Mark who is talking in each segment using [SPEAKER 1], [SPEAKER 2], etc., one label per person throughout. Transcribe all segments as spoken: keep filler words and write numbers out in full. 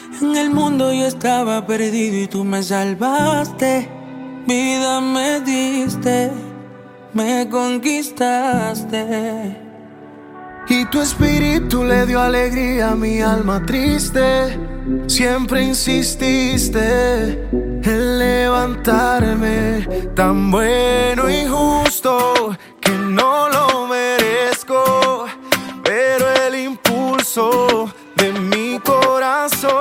[SPEAKER 1] En el mundo yo estaba perdido y tú me salvaste. Vida me diste, me conquistaste.
[SPEAKER 2] Y tu espíritu le dio alegría a mi alma triste. Siempre insististe en levantarme, tan bueno y justo que no lo merezco, pero el impulso de mi corazón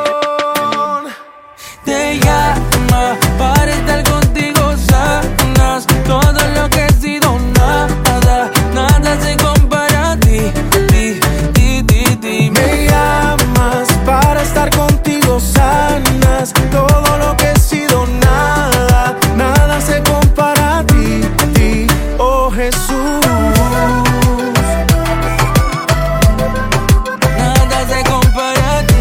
[SPEAKER 1] te llama para estar contigo, sanas todo lo que he sido, nada, nada se compara a ti, ti, ti, ti, ti.
[SPEAKER 2] Me llamas para estar contigo, sanas todo lo que he sido, nada, nada se compara a ti, ti, oh Jesús.
[SPEAKER 1] Nada se compara a ti,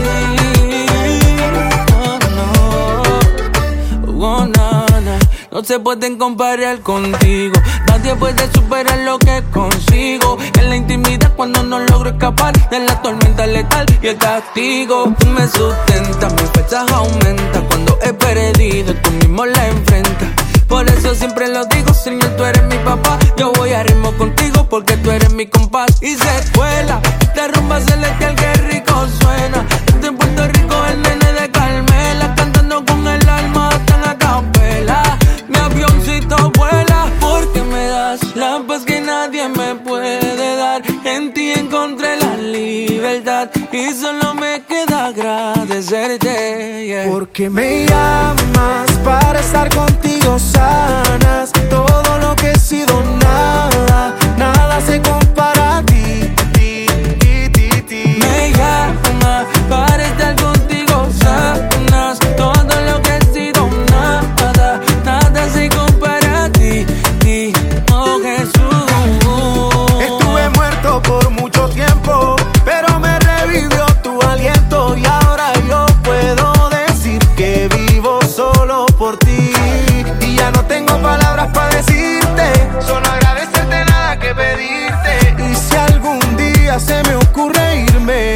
[SPEAKER 1] oh no, oh nada, no se pueden comparar contigo. Nadie puede superar lo que consigo. En la intimidad cuando no logro escapar de la tormenta letal y el castigo. Tú me sustentas, mis fuerzas aumentan. Cuando he perdido, tú mismo la enfrentas. Por eso siempre lo digo, Señor, tú eres mi papá. Yo voy a ritmo contigo porque tú eres mi compás. Y se cuela esta rumba celestial que rico suena. Desde Puerto Rico el nene de Carmela, cantando con el alma tan a capela. Mi avioncito vuela porque me das la paz que nadie me puede dar. En ti encontré la libertad y solo me queda agradecerte, yeah.
[SPEAKER 2] Porque me llamas para estar contigo, sanas todo lo que he sido, nada, nada se compara a ti, ti, ti, ti, ti.
[SPEAKER 1] Me llamas para estar contigo, sanas todo lo que he sido, nada, nada se compara a ti, ti, oh Jesús.
[SPEAKER 2] Estuve muerto por mucho tiempo, pero me revivió tu aliento y ahora yo puedo decir que vivo solo por ti. Y ya no tengo palabras para decirte, solo agradecerte, nada que pedirte. Y si algún día se me ocurre irme,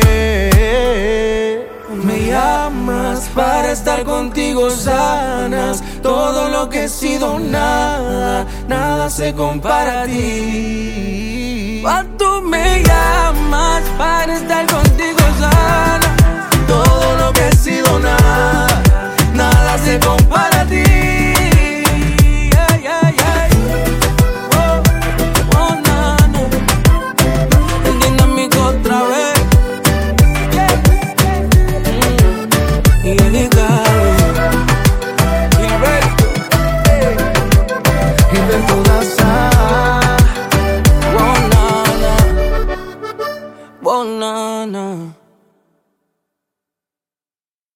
[SPEAKER 1] Me llamas para estar contigo, sanas todo lo que he sido, nada, nada se compara a ti. Ah, tú me llamas para estar contigo, sana todo lo que he sido, nada, nada se compara a ti. Yeah, yeah, yeah. Oh, oh, na, na. El dinámico otra vez. Y dedicado Gilberto, hey.
[SPEAKER 2] Gilberto Daza.
[SPEAKER 1] Bonana, bonana.